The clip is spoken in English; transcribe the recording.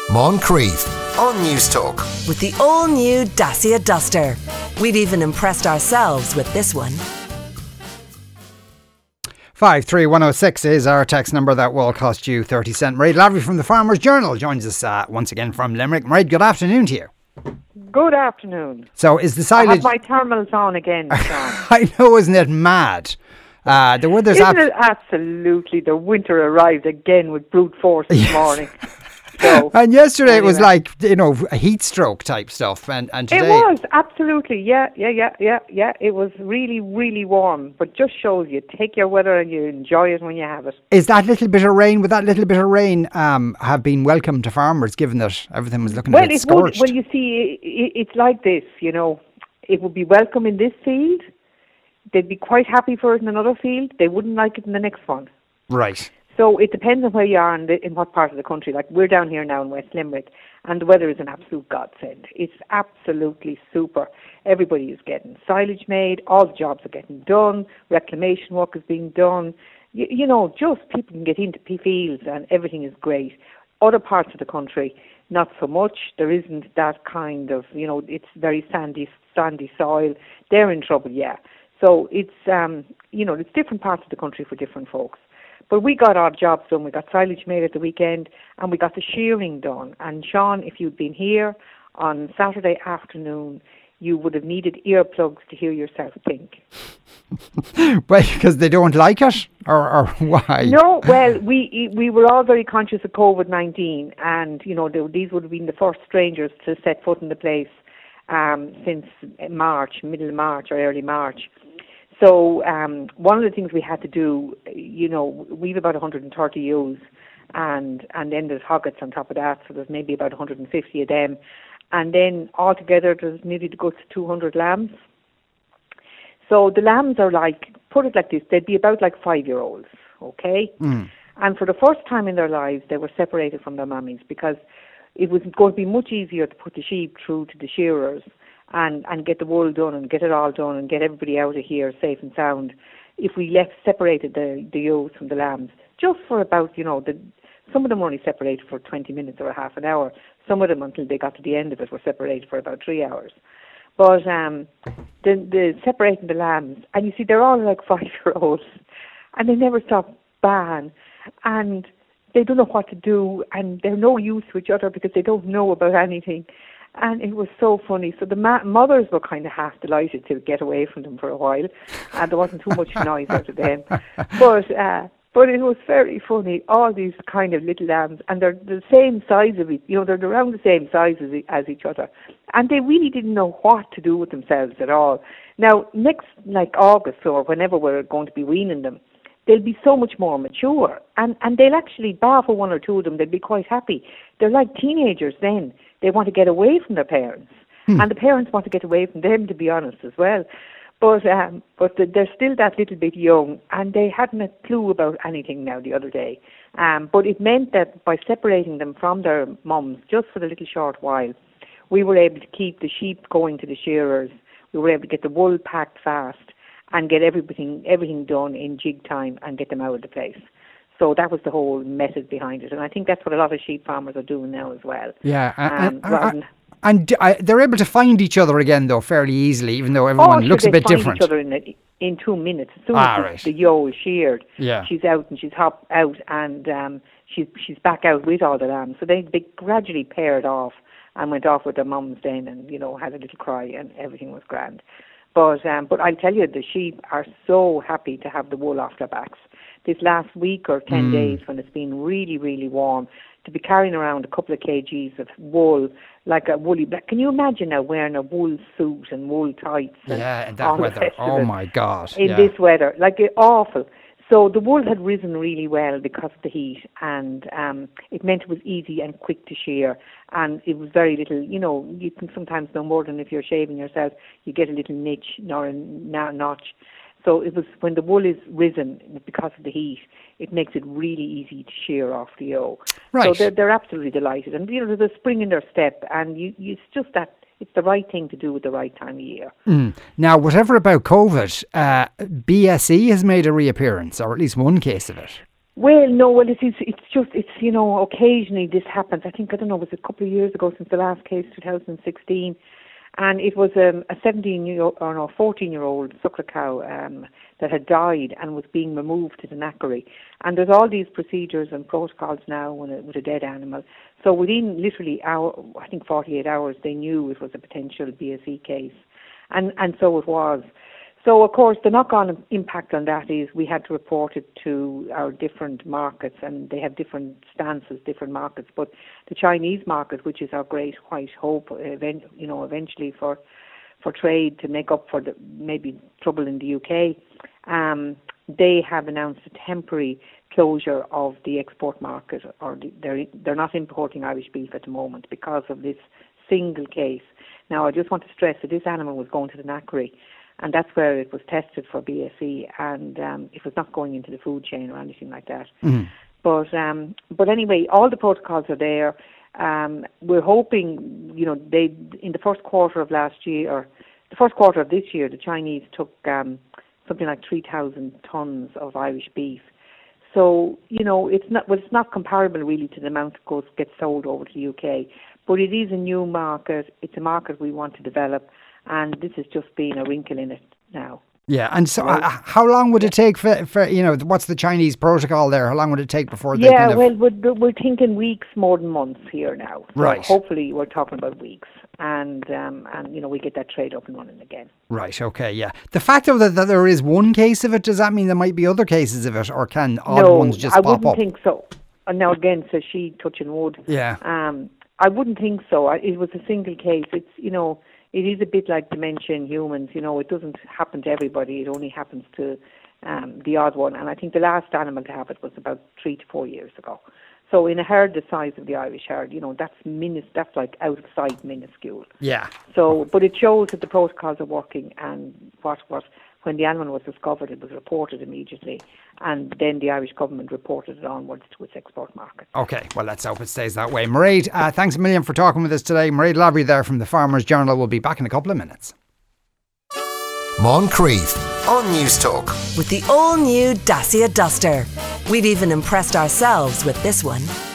Moncrief on News Talk. With the all-new Dacia Duster. We've even impressed ourselves with this one. 53106 is our text number that will cost you 30 cents. Mairead Lavery from the Farmers Journal joins us once again from Limerick. Mairead, good afternoon to you. Good afternoon. So is the I silage... have my thermals on again, Sean. I know, isn't it mad? The weather's... Isn't it absolutely? The winter arrived again with brute force this morning. So, and yesterday anyway. it was like, a heat stroke type stuff. And today... It was, absolutely. Yeah. It was really, really warm. But just shows you, take your weather and you enjoy it when you have it. Is that little bit of rain, would that little bit of rain have been welcome to farmers, given that everything was looking a bit scorched? Well, you see, it's like this, It would be welcome in this field. They'd be quite happy for it in another field. They wouldn't like it in the next one. Right. So it depends on where you are and in what part of the country. Like we're down here now in West Limerick, and the weather is an absolute godsend. It's absolutely super. Everybody is getting silage made. All the jobs are getting done. Reclamation work is being done. Just people can get into fields and everything is great. Other parts of the country, not so much. There isn't that kind of, it's very sandy soil. They're in trouble, yeah. So it's, it's different parts of the country for different folks. But we got our jobs done. We got silage made at the weekend and we got the shearing done. And Sean, if you'd been here on Saturday afternoon, you would have needed earplugs to hear yourself think. Well, because they don't like it? Or why? No, well, we were all very conscious of COVID-19 and, these would have been the first strangers to set foot in the place since middle of March or early March. So one of the things we had to do, we've about 130 ewes and then there's hoggets on top of that, so there's maybe about 150 of them. And then altogether there's nearly to go to 200 lambs. So the lambs are put it like this, they'd be about like 5-year-olds, okay? Mm. And for the first time in their lives, they were separated from their mummies because it was going to be much easier to put the sheep through to the shearers and get the wool done and get it all done and get everybody out of here safe and sound if we separated the ewes from the lambs just for about, some of them were only separated for 20 minutes or a half an hour. Some of them, until they got to the end of it, were separated for about 3 hours. But the separating the lambs, and you see, they're all like 5-year-olds and they never stop baaing and they don't know what to do and they're no use to each other because they don't know about anything. And it was so funny. So the mothers were kind of half delighted to get away from them for a while, and there wasn't too much noise out of them. But it was very funny. All these kind of little lambs, and they're the same size of each. They're around the same size as each other, and they really didn't know what to do with themselves at all. Now, next August or whenever we're going to be weaning them, they'll be so much more mature, and they'll actually, bar for one or two of them, they'll be quite happy. They're like teenagers then. They want to get away from their parents, and the parents want to get away from them, to be honest, as well. But they're still that little bit young, and they hadn't a clue about anything now the other day. But it meant that by separating them from their mums just for a little short while, we were able to keep the sheep going to the shearers. We were able to get the wool packed fast and get everything done in jig time and get them out of the place. So that was the whole method behind it. And I think that's what a lot of sheep farmers are doing now as well. Yeah. And they're able to find each other again, though, fairly easily, even though everyone looks a bit different. They find each other in 2 minutes. As soon as the ewe is sheared, she's out and she's out and she's back out with all the lambs. So they gradually paired off and went off with their mums then and, had a little cry and everything was grand. But I'll tell you, the sheep are so happy to have the wool off their backs. This last week or 10 days when it's been really, really warm, to be carrying around a couple of kgs of wool, like a woolly black. Can you imagine now wearing a wool suit and wool tights? Yeah, in that weather. Oh my God. In this weather, awful. So the wool had risen really well because of the heat, and it meant it was easy and quick to shear, and it was very little. You can sometimes no more than if you're shaving yourself, you get a little niche or a notch. So it was when the wool is risen because of the heat, it makes it really easy to shear off the ewe. Right. So they're absolutely delighted, and there's a spring in their step, and it's just that it's the right thing to do at the right time of year. Now, whatever about COVID, BSE has made a reappearance, or at least one case of it. Well, no, it's occasionally this happens. I don't know, it was a couple of years ago since the last case, 2016, and it was a 14-year-old suckler cow that had died and was being removed to the knackery. And there's all these procedures and protocols now with a dead animal. So within literally 48 hours, they knew it was a potential BSE case, and so it was. So, of course, the knock-on impact on that is we had to report it to our different markets, and they have different stances, different markets. But the Chinese market, which is our great white hope, eventually for trade to make up for the maybe trouble in the UK, they have announced a temporary closure of the export market, or they're not importing Irish beef at the moment because of this single case. Now, I just want to stress that this animal was going to the knackery, and that's where it was tested for BSE, and it was not going into the food chain or anything like that. Mm-hmm. But anyway, all the protocols are there. We're hoping, in the first quarter of last year, or the first quarter of this year, the Chinese took something like 3,000 tons of Irish beef. So, it's not comparable really to the amount that gets sold over to the UK, but it is a new market. It's a market we want to develop, and this has just been a wrinkle in it now. Yeah, and so how long would it take for what's the Chinese protocol there? How long would it take before they Yeah, well, we're thinking weeks more than months here now. So right. Hopefully we're talking about weeks, and we get that trade up and running again. Right, okay, yeah. The fact of that there is one case of it, does that mean there might be other cases of it, or can odd ones just pop up? No, I wouldn't think so. And now again, says she, touching wood. Yeah. I wouldn't think so. It was a single case. It's, it is a bit like dementia in humans. It doesn't happen to everybody. It only happens to the odd one. And I think the last animal to have it was about 3 to 4 years ago. So in a herd the size of the Irish herd, that's like out of sight, minuscule. Yeah. So, but it shows that the protocols are working, and when the animal was discovered, it was reported immediately, and then the Irish government reported it onwards to its export market. Okay, well, let's hope it stays that way. Mairead, thanks a million for talking with us today. Mairead Lavery there from the Farmers Journal. We'll be back in a couple of minutes. Moncrief on Newstalk. With the all-new Dacia Duster. We've even impressed ourselves with this one.